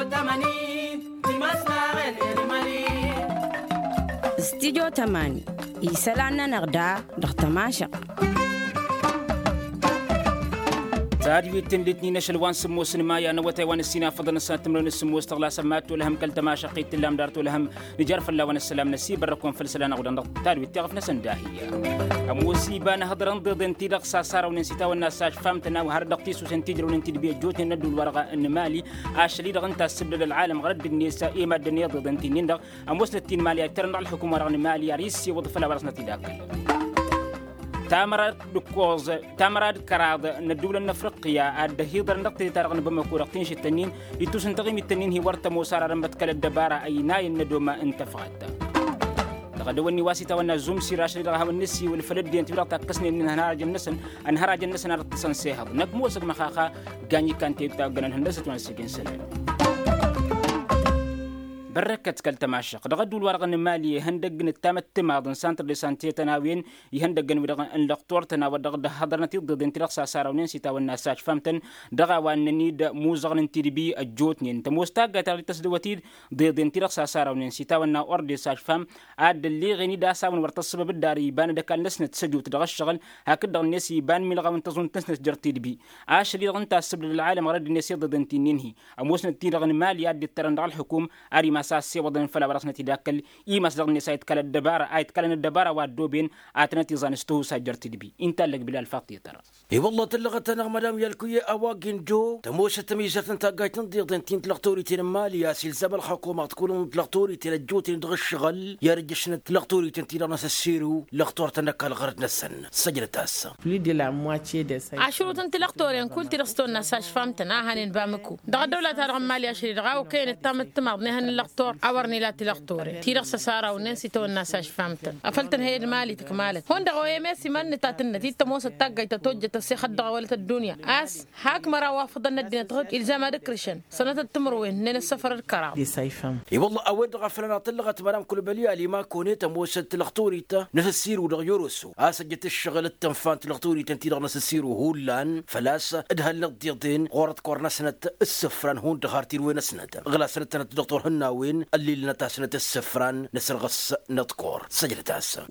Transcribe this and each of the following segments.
استديو تماني يسالنا نغدا دختماشق تاريو تندتني نشل وان سمو سينما يا نوتي وان السينا فضل نسان تمرون السمو استغلا سمات ولهم كل تماشا قيت اللام دارت ولهم نجار فلا وان السلام نسيب بركم فلسلان غدا تاريو تغف نسن داهيه اموسيبان هضرن ضد انتي دقسا سارا ونسيتا والناس فهمتنا وهر دقتيس وسنتيجر وننتي بي جوتي ندو الورقه ان مالي اشلي دغنت السبل العالم غرد النساء ايما الدنيا ضد انتي نندق اموسلتين مالي ترن على الحكومه رغن مالي يريسي وظف لا ورسنا تداكل تامراد كراد ندول النفرقيا الدهيضر نقطة تارغن بمكورقتين شتنين يتوسن تغيم التنين هي ورطة موسارة رمبت الدبارة أي ناي الندوما انتفغت لغدوني واسطة وانا زوم سيراش لغاها والنسي والفلد دي انتبرا تاكسني ان انهار جنسن ارتسان سيهض نقموسك مخاخا غاني كانت يبتاقنا الهندسة وانسيكين سلام بركة كالتماشق دغدو الورق المالي هندق نتامت تماضن سانتر دي سانتي تناوين يهندقن ودغن اللقطور تناو دغد حضرنا تضد انتلاق ساسارا وننسيتا والناساج فهمتن دغا وانني موزغن انتربي الجوتني انت موستاقة تغلي تسدوتيد ضد انتلاق ساسارا وننسيتا والنا اوردي ساج فهم عاد اللي غني داسا ونورتصب بالداري يبان دكال نسنة تسجو تدغ الشغل هكذا الناس يبان ملغا وانتظن تسنة جرتيد بي عاش اللي غنتا السبل للعالم غرد الناس ضد انتينينهي اموسنة تيرغن مالي عاد الترن دغ الحكوم اري ساسي وضن فلا برسنا تداكل مصدر نساء يتكلم الدبارة يتكلم الدبارة وادوبين عتنتي زانستو سجرت دبي انت لك بلا الفاطي ترى اي والله تلغت انا مدام يالكوي اواجن جو تموش تميزات انت قايت نضيض انت تلغتوري تي ماليا سلسله الحكومه تكون تلغتوري تي الجوتي ندغ الشغل يا رجشنا تلغتوري تنتي ناس السيرو لغتور تنك الغرد نسن سجل تاسا بلي دي لا مواتشي دي ساي عشرو تنتي لغتوري كل ترستو الناس فهمتنا هانين بامكو دغ دوله ترغم ماليا شري دغاو كاين تام التماض نهن اللغتور أورني لا تلقطوري تيرق سسارة ونسي تو الناس فهمتن أفلتن هي المالي تكمالت هون دغوي ميسي من تاتن تيتا موسى تاقاي تتوجه تسيخ الدغوالة الدنيا أس هاك مرا وافضنا الدنيا تغد إلزام كريشن سنة التمروين نين السفر الكرام دي سايفهم اي والله اود غفلنا طلقت مرام كل بليه اللي ما كونيت موسى تلقطوري تا نسير ودغ يورسو اسجت الشغل التنفان تلقطوري تنتي نسير هولان فلاس ادهل للضيضين غورت كورنسنة السفران هون دغارتي وين سنت غلا سنة الدكتور هناوين اللي نتاسنة السفران نسرغس نذكر سجلت هسه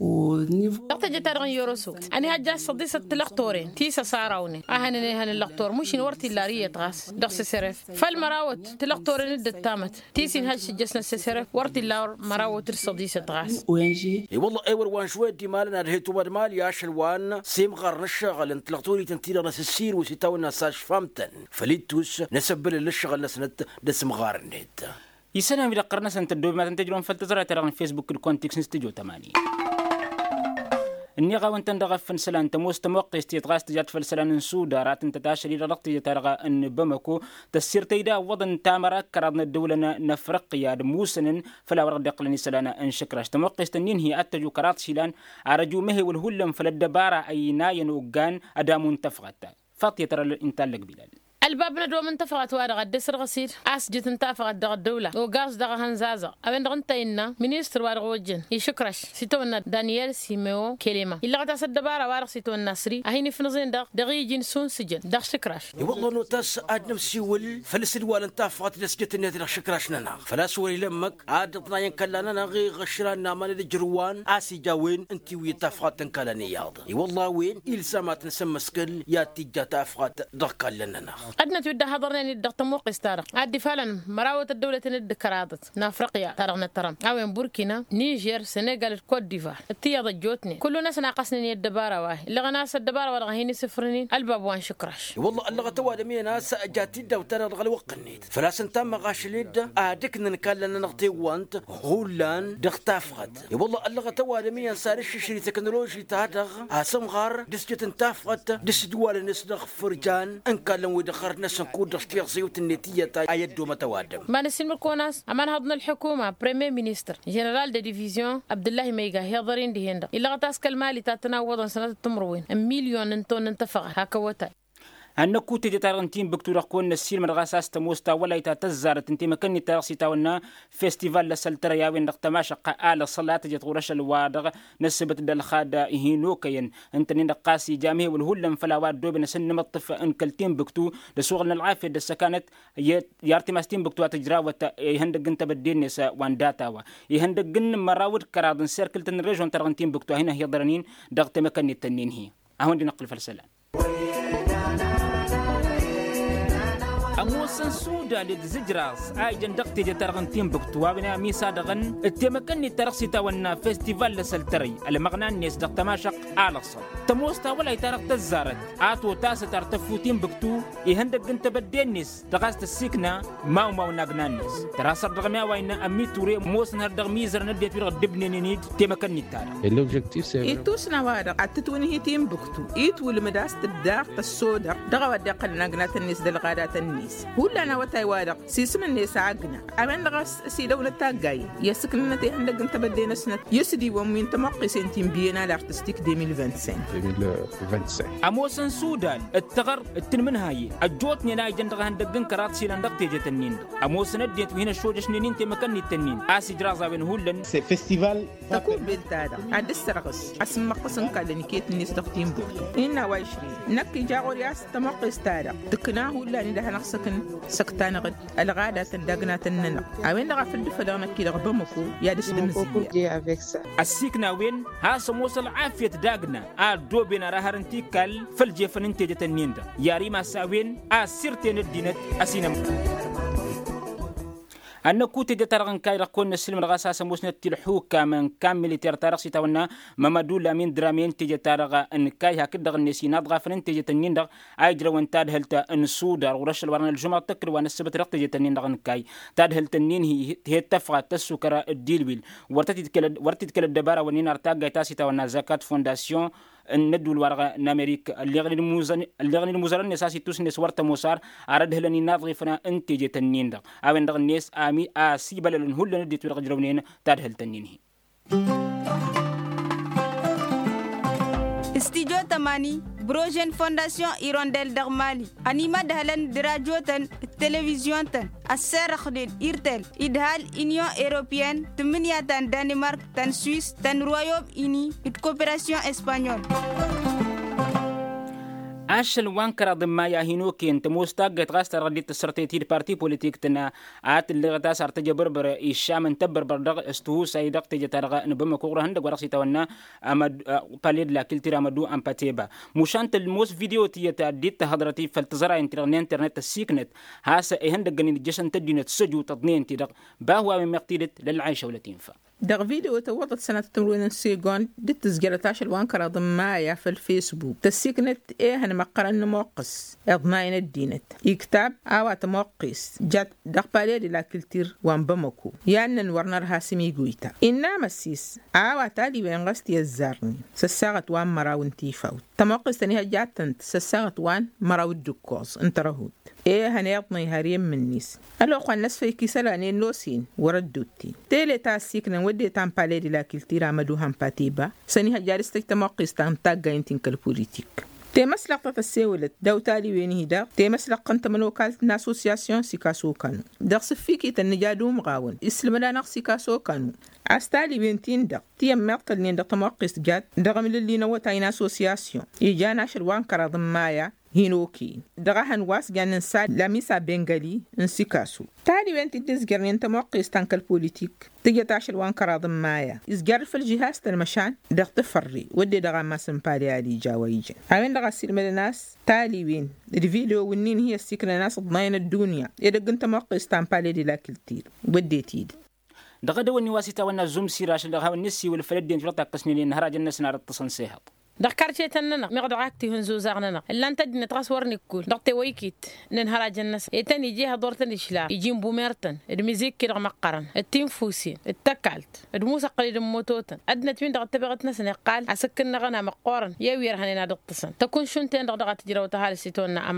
وقت جت رغن يورسو أنا هجا صديسة تلقطورين تيسا ساراوني أهنني هن اللقطور مش نورتي اللارية غاس دقس سرف فالمراوت تلقطورين الدتامت تيسين هالش جسنا سرف ورتي اللار مراوت الصديسة غاس وينجي اي والله ايور وان شوي دي مالنا رهيتو بد مال يا شلوان سيم غار نشغل انت تلقطوري تنتير ناس السير وسيتاو الناس فهمتن فليتوس نسبل للشغل نسنت دسم غار نيت يسنا من قرنا سنت الدوب ما تنتجرون فلتزرع ترى فيسبوك الكونتكست نستجو 8 النيغا وانت ندغف فنسلان تموس تموقع استيطغاس تجات فلسلان نسودا رات انت تاشري رقتي ترغى ان بمكو تسير تيدا وضن تامرا كرادنا الدولة نفرقيا موسن فلا ورد يقلني سلانا ان شكراش تموقع استنين هي اتجو كرات شيلان عرجو مهي والهلم فلدبارة اي ناين وقان ادامون تفغت فاطية ترى الانتال لك بلال الباب ندوم انتفقت وارغ الدسر غسير أسجت انتفقت دغ الدولة وقاس دغ هنزازة أبن دغنتينا مينيستر وارغ وجن يشكرش سيتونا دانيال سيميو كلمة إلا غدا سدبارة وارغ سيتونا سري أهيني فنزين دغي جنسون سجن دغ شكرش والله نوتاس عاد نفسي ول فلسد ولا انتفقت دسجت النادي دغ شكرش ننا فلاس ولي لمك عاد طنا ينكلنا نغي غشرنا مال الجروان اسي جاوين انتي ويتفقت تنكلني ياض والله وين إلزامات نسمى سكل يا تيجا تفقت دغ كلنا قدنا تود حضرنا ندق تموق استارق عاد فعلا مراوة الدولة ند كرادت نافريقيا ترغنا ترم أوين بوركينا نيجر سنغال كوت ديفوار التياض الجوتني كل ناس ناقصني الدبارة واهي اللي غناس الدبارة ولا غهيني سفرنين الباب وان شكرش والله اللي غتوالي مي ناس جاتي دا وترى غلي وقنيت فلاس انت ما غاش ليد ادك نكلنا نغطي وانت هولان دختافغت والله اللي غتوالي مي نسار شري تكنولوجي تادغ اسم غار دسجت انتافغت دس دوال نسدغ فرجان انكلن ودخر ناس نكون دشتيق زيوت النتيجة تا أيدو متوادم. ما نسمع كوناس أمان هضنا الحكومة بريمير مينستر جنرال دي ديفيزيون عبد الله ميغا هيضرين دي هندا إلا غتاسك المالي تاتنا وضن سنة التمروين 1 مليون نتون انتفق هكا وتا هنكو تيجي تارغنتين بكتورة كون السيل من غاساس تموستا ولا يتزارت انتي مكني تارغسي تاونا فيستيفال لسلترا ياوين نقتماش قال الصلاة تجي تغرش الوادغ نسبت دالخادة هينوكين انت نقاسي جامعي والهلم فلاوات دوبنا سن مطف ان كلتين بكتو لسوغلنا العافية دسكانت يارتي ماستين بكتو تجراوة يهندق انت بدين نسا وان داتاوا يهندق ان مراود كرادن سيركل تنريجون تارغنتين بكتو هنا هي ضرنين دغت مكني التنين هي اهون دي نقل فلسلان أموسن سودا للزجراس أيجن دقتي جترغنتين بكتوا بنا ميسا دغن التمكني ترقصي تاونا فيستيفال لسلتري المغنى الناس دق تماشق آلصل تموستا ولا يترق تزارت آتو تاسة ترتفوتين بكتو يهندق انت بدينيس دغاست السيكنا ماو ناغنانيس تراسر دغميا وين أمي توري موسن هردغ ميزر نديت بيرغ دبني نيد تمكني تارق L'objectif c'est إيتوسنا وارق أتتوني هيتين بكتو إيت والمداس تداق السودر دغا ودقل ناغنات الناس دلغادات الناس هولا أنا وتاي وارق سيسم الناس عقنا أمين لغاس سيدو نتاقاي يسكن نتي عندك انت بدينا سنة يسدي ومين تمقي سنتين بينا لارتستيك 2025 أموسن سودان التغر التنمن هاي الجوتني لا يجندغ هندقن كرات سيلان دق تيجي تنين أموسن اديت وهنا شوجش نينين تمكنني التنين آسي جرازا بين هولن c'est festival تكون بالتادا عد السرقس اسم قسم كالني كيت الناس دقتين بكتو إنا وايشري نكي جاغو رياس تمقي استادا تكنا هولا نده نقسكن سكتان غد الغادة تندقنا تننا أمين لغا في الدفلان كي لغبمكو يا دسدم زيا السيكنا وين ها سموسل عافية داغنا دوبنا راهرنتي كال فالجيفن انتجة النين دا ياري ما ساوين سيرتين الدينت أسينم أنا كنت جترغن كايرا كون السلم الغاسا سموسنا تلحوكا من كامل تيرتارغ سيتاونا مامادو لامين درامين تيجي تارغا ان كاي هكذا النسينات غافرين تيجي تنين دغ ايجرا وان تاد هلتا ان سودر ورش الورن الجمعه تكر وان السبت رق تيجي تنين دغ ان كاي تاد هلتنين هي تفقه تسكر الديلويل ورتي تكل الدباره ونين ارتاغا تاسي تاونا زكات فونداسيون الندول ورقة نامريك اللي غني الموزارن نساسي توس نس ورتا موسار أرد هلني ناضغي فنا انتجي تنين دا أوين دغ الناس آمي آسيبال الهول ندي تورق جرونين تاد هل تنين هي استيجو تماني بروجين فونداسيون إيرونديل دغمالي أنيما دهلن دراجوتن التلفزيون تن السر خدين إيرتل إدهال إنيون إيروبيان تمنيا تن دنمارك تن سويس تن رويوم إني الكوبراسيون إسبانيول أشل وانكر ضمن يا هينوكي انت مستقت غاست رديت السرتيتي البارتي بوليتيك تنا عات اللي غدا صار تجبر الشام انتبر بردغ استو سيدق تجي ترغى نبم كوره هند ورقسي تونا امد قليل لا كلتي رمدو امباتيبا مشانت الموس فيديو تي تاديت حضرتي فلتزرع انترنت السيكنت هاس هند غني جسن تدينت سجو تضنين تدق باهوا من مقتيلت للعيشه ولا تنفع دغ فيديو توضت سنة تمرين السيقون دي تسجيلتاش الوانكرة ضمايا في الفيسبوك تسيكنت هن مقرن موقس اضماين الدينت يكتاب آوات موقس جات دقبالي لا كلتير وان بمكو يانن ورنر هاسمي قويتا إنما السيس آوات تالي وينغستي الزارني سساغت وان مراون تيفاوت تموقس تنيها جاتنت سساغت وان مراود دكوز انترهود هنيضني هاريم من نيس الوقوان الناس في كيسالاني نوسين وردوتي تيلي تاسيكنا ودي تامبالي لا كلتير عمدو همباتيبا سنيها جارستك تموقس تامتاقا ينتين كالبوليتيك تي مسلق تتسيولت دو تالي ويني دا تي مسلق قنت من وكالة ناسوسياسيون سيكاسو كانو داق سفيكي تنجادو مغاون اسلمنا ناق سيكاسو كانو عستالي بنتين دا تي مقتل نين دا تموقس جات دغم للي نوتاي ناسوسياسيون يجانا شلوان كرا ضمايا هينوكي دغهن واس جان نساد لاميسا بنغالي نسيكاسو تالي وين تدزجر انت موقيس تانك البوليتيك تيجي تاشل وان كراض مايا إزجار في الجهاز تلمشان دغ تفري ودي دغا ما سنبالي علي جاويجن عوين دغا سير من الناس تالي وين الفيديو ونين هي السكنة ناس ضمين الدنيا إذا كنت موقيس تانبالي دي لاكل تير ودي تيد دغا دو النواسي تاونا زوم سيراش دغا والنسي والفلدين جلطة قسنين نهراج الناس نار التصن سيهط دكارتي تننا مقدر عكتي هنزو زغننا إلا أنت نتصورني كل دكتي ويكيت ننهار الناس يتني يجيها دورتن إشلا يجين بومرتن الميزيك كده مقرن التيم فوسين التكالت الموسى قليل موتوتن أدنى تمين دغت تبغت ناس نقال عسكرنا غنا مقارن يوير هنينا دقتصن تكون شنتين دغت تجرا وتهال سيتونا أمرا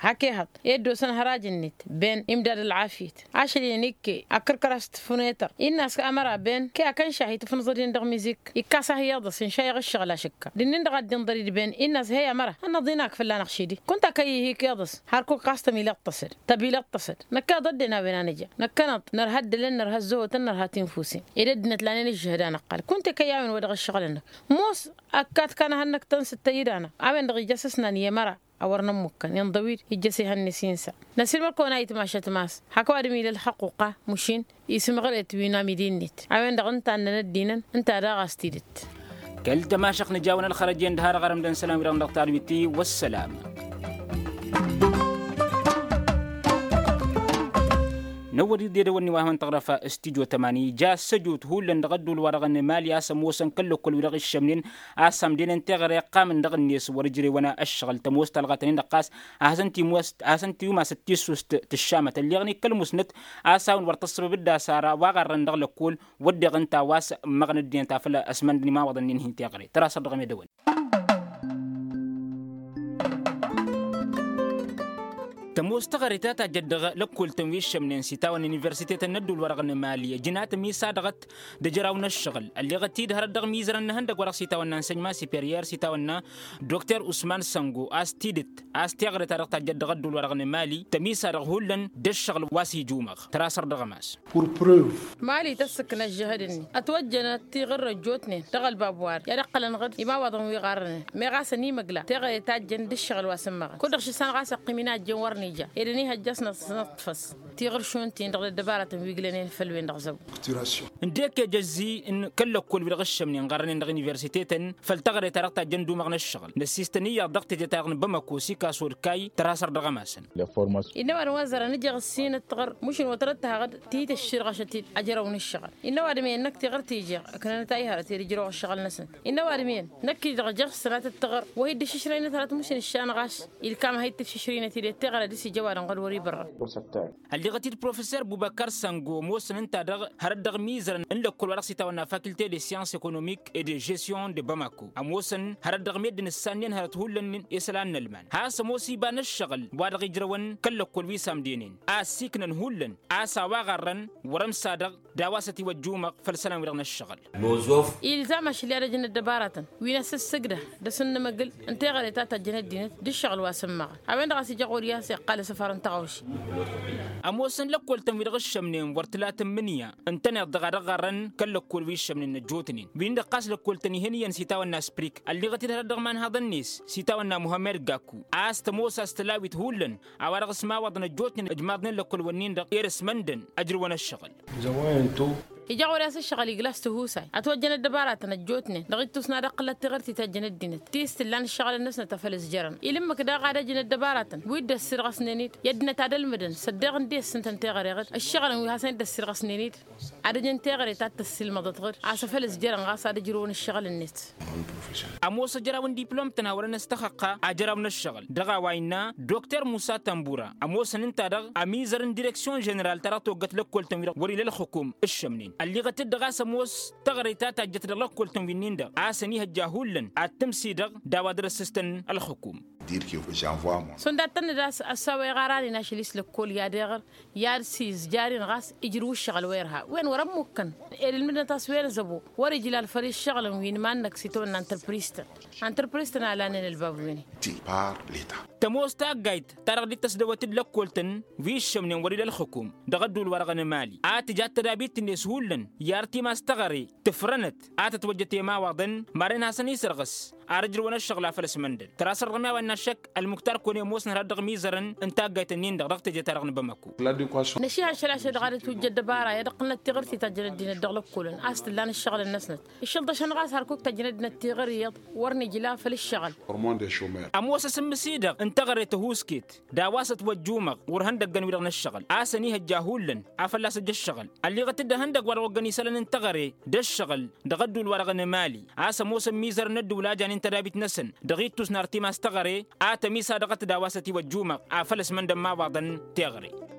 حكيها يدو سن هراج النت بين إمداد العافيت عشان نيكي أكركرست فنيتر الناس أمرا بين كي أكن شاهي تفنظرين دغ ميزيك يكاسا هي ضس شاي غشغلا شكا لأن دغ الدين بين الناس هي مرة أنا ضيناك في اللان خشيدي كنت كي هيك يضس هاركو قاستمي لا تصل تبي لا تصل نكا ضدنا بين نجا نكنت نرهد لنا نرهزو تنرها تنفوسي إذا دنت لنا الجهدان قال كنت كي من ودغ الشغل موس أكاد كان هنك تنس التيدانا عمل دغ جسسنا نية مرة أورنا ممكن ينضوير يجسي هالنسينسا نسير مركونا يتماشى تماس حكوا أدمي للحقوقة مشين يسمى غير تبينا ميدينيت عمل دغ أنت عندنا الدينا أنت راغ استيدت كل تماشق نجاونا الخرجين دهار غرم دن سلام ورم دكتور بيتي والسلام نوري دير وني وهم تغرف استديو 8 جا سجوت هو لندغدو الورق النمالي اسم وسن كل ورق الشمنين اسم دين انتغري قام ندغ الناس ورجري وانا اشغل تموست الغتنين دقاس احسنتي وما ستيسوس تشامه اللي غني كل مسنت اساون ورتصب بدا سارا واغر ندغ لكل ودغ انت واس مغن الدين تافلا اسمن ما وضنين انتغري ترى صدق ميدون تموستغري تاتا جدغ لكل تمويش من سيتاون يونيفرسيتي الندو الورق النماليه جنات ميسا دغت دجراون الشغل اللي غتيد هردغ ميزرن هندق ورق سيتاون نانسينما سيبيريير سيتاون دكتور عثمان سانغو استيدت استغري تارق جدغ دول الورق النمالي تميسا رغولن دشغل واسي جومغ تراسر دغماس pour preuve مالي تسكن الجهدني اتوجنا تيغر جوتني تغل بابوار يرقل نغد ما وضن ويغارن مي غاسني مغلا تغي تاجن دشغل واسمغ كدخش سان غاس قيمينات جوار نيجا إذا هجسنا نطفس تيغر شون تندغ الدبارة ويقلنين فلوين دغزو نديك جزي ان كل كل بلغش من غارن دغ يونيفرسيتي فلتغري ترقتا جندو مغن الشغل نسيستنيه ضغط تاغن بمكو سيكا سوركاي تراسر دغماسن انما الوزاره نجي غسين التغر مش وترتها غد تيت الشرغشتي اجرون الشغل انما ادمي انك تغر تيجي كان تايهر تيجرو الشغل نسن انما ادمي نكي دغ سنه التغر وهي دششرين ثلاث مش الشان غاش الكام هي تششرين تي تغر دي جوار غدوري برا اللي غتي البروفيسور بوبكر سانغو موسن انت دغ هردغ ميزرن ان لكل ورقه تاعنا فاكولتي دي سيانس ايكونوميك اي دي جيستيون دي باماكو اموسن هردغ ميدن السانين هرتهولن اسلان نلمان ها سموسي بان الشغل وادغ يجرون كل كل ويسام دينين اسيكنن هولن اسا واغرن ورم صادق داواستي وجومق فلسلام ورغنا الشغل موظف الزام شلي رجن الدبارة وينس السجده دسن مقل انت غريتا تجن دينت دي الشغل واسمع عمن غاسي جغوريا قال سفر انتغوش اموسن لكل تمويل غش منين ورتلات منيا انتنا دغرغرن كل كل ويش من الجوتنين بين دقاس لكل تنيهنيا سيتاو الناس بريك اللي غتي هردغمان هذا الناس سيتاو النا محمد غاكو موسى استلاويت هولن اوارغ اسما وضن الجوتنين اجمادن لكل ونين دق يرس مندن اجر ون الشغل زوانتو يجاو راس الشغل يجلس تهوساي اتوجن الدبارة تنجوتني لغيت تسنا دقلة تغرتي تجن الدينت تيست لان الشغل الناس نتفلس جرن يلمك دا غادا جن الدبارة ويد السرغ سنينيت يدنا تادل مدن صدقن دي سنتن تغريغ الشغل وي حسن السرغ سنينيت ادجن تغري تات السلم ضغر اسفلس جرن غاس ادجرون الشغل النت اموس جراون دبلوم تناورن استحقا اجراون الشغل دغا واينا دكتور موسى تنبورا اموس انت دغ اميزرن ديريكسيون جنرال تراتو قت لكل تنوير وري للحكوم الشمنين اللي غتدغا سموس تغريتا تاجت لكل تنوينين دغ اسني هجاهولن اتمسي دغ داوادر السيستم الحكوم dire que j'envoie moi سندتن داس اسوي غاراني ناشليس لكل يا دغر يا سيز جارين غاس يجرو الشغل ويرها وين ورا ممكن المدن تصوير زبو ورجل الفريق الشغل وين ما انك سيتون انتربريستن على ان الباب وين par l'état تموس تاجايت ترى تسدوت لكولتن فيش من وري الحكوم دغدوا الورق المالي جات تدابيت الناس هولن يارتي ما استغري تفرنت توجتي ما وضن مارين حسن يسرغس ارجل وانا الشغله فلس مندل ترى سرغما وانا شك المختار كوني موس نردغ ميزرن انت جايت النين دغت جترغن بمكو l'adéquation نشيها شلاشه دغاري توجد دبارة يدقنا التغرتي تجندين الدغلق كلن استلان الشغل النسنت الشلطه شنغاس هركوك تجندنا التغريض ورني جلاف للشغل hormone des chômeurs اموس سمسيدغ انتغري تهوسكيت داواسه وجومغ ورهندغن ويرغن الشغل اسني هجاهولن افلاس الشغل اللي غتد هندغ ورغني سلن انتغري د الشغل دغدوا الورق المالي موس ميزر ند ولاجان انت دابت نسن دغيتوس نارتي ما استغري ميسا دغت داواسه وجومغ افلس من دم ما بعضن تغري